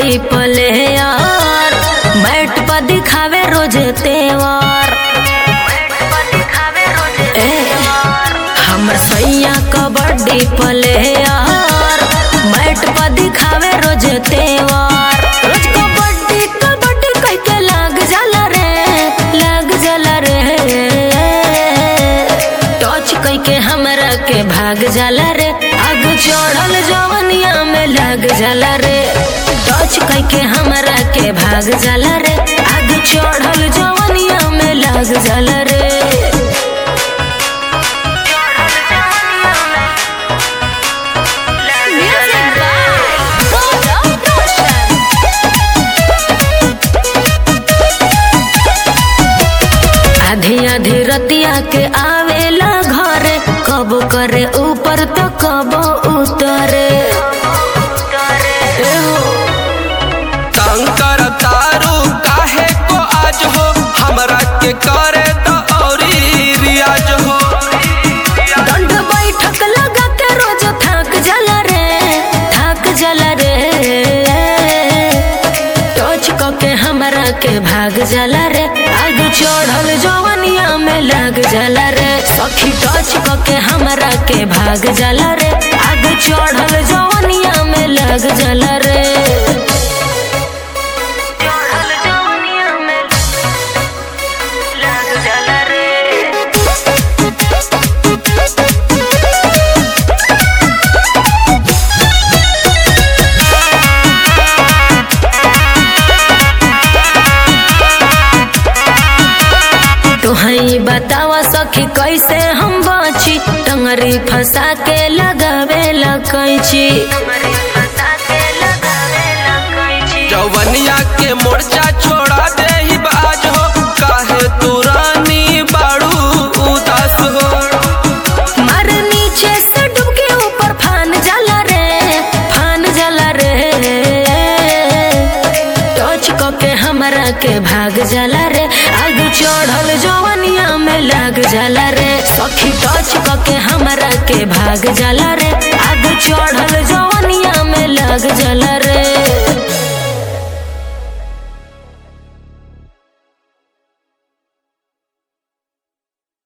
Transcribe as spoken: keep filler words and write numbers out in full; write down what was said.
Kabaddi player, mat पर दिखावे रोज तेवर। ए हमर सैया कबड्डी प्लेयर, मैट पर दिखावे रोज तेवर। रोज कबड्डी कबड्डी कह के लाग जाला रे, लाग जाला रे। टच कह के हमरा के भाग जाला रे, आग चढ़ल जवनिया में लाग जाला रे। टच कह के हमरा के भाग जाला रे, आग चढ़ल जवनिया में लाग जाला रे। आधी आधी रतिया के आवेला घरे, कब करे ऊपर तो कब उतरे। कंकर तारू काहे को आज हो, हमरा के करे तो औरी रियाज हो। दंड बैठक लगा के रोज थक जाला रे, थक जाला रे। टच क के हमरा के भाग जाला रे, आग चढ़ल जवनिया में लाग जाला रे। सखी टच क के हमरा के भाग जाला रे, आग चढ़ल जवनिया में लाग जाला रे। चढ़ल जवनिया में लाग जाला रे। तुहई बतावा सखी कैसे हम बची, टंगरी फंसा के लगावे ला कैची। जवनिया के मोर्चा छोड़ा दे ही बाज हो, काहे तू रानी बाड़ू उदास हो। मार नीचे से डूब के ऊपर फान जाला रे, फान जाला रे। टच क के हमरा के भाग जाला रे, आग चढ़ल जवनिया में लाग जाला रे। सखी टच क के हमरा के भाग जाला रे, आग चढ़ल जवनिया में लाग जाला